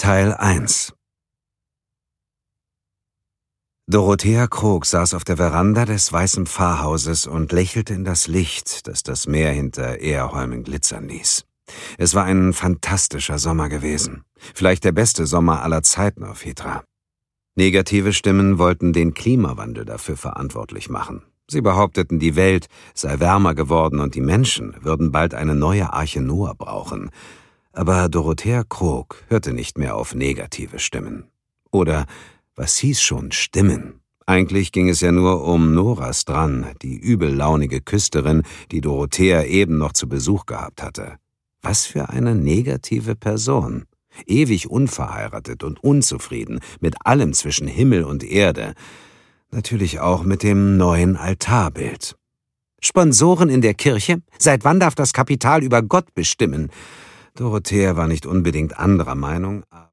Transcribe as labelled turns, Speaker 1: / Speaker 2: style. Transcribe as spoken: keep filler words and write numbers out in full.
Speaker 1: Teil eins. Dorothea Krog saß auf der Veranda des weißen Pfarrhauses und lächelte in das Licht, das das Meer hinter Ehrholmen glitzern ließ. Es war ein fantastischer Sommer gewesen. Vielleicht der beste Sommer aller Zeiten auf Hitra. Negative Stimmen wollten den Klimawandel dafür verantwortlich machen. Sie behaupteten, die Welt sei wärmer geworden und die Menschen würden bald eine neue Arche Noah brauchen. Aber Dorothea Krog hörte nicht mehr auf negative Stimmen. Oder was hieß schon Stimmen? Eigentlich ging es ja nur um Nora Strand, die übellaunige Küsterin, die Dorothea eben noch zu Besuch gehabt hatte. Was für eine negative Person. Ewig unverheiratet und unzufrieden, mit allem zwischen Himmel und Erde. Natürlich auch mit dem neuen Altarbild. Sponsoren in der Kirche? Seit wann darf das Kapital über Gott bestimmen? Dorothea war nicht unbedingt anderer Meinung,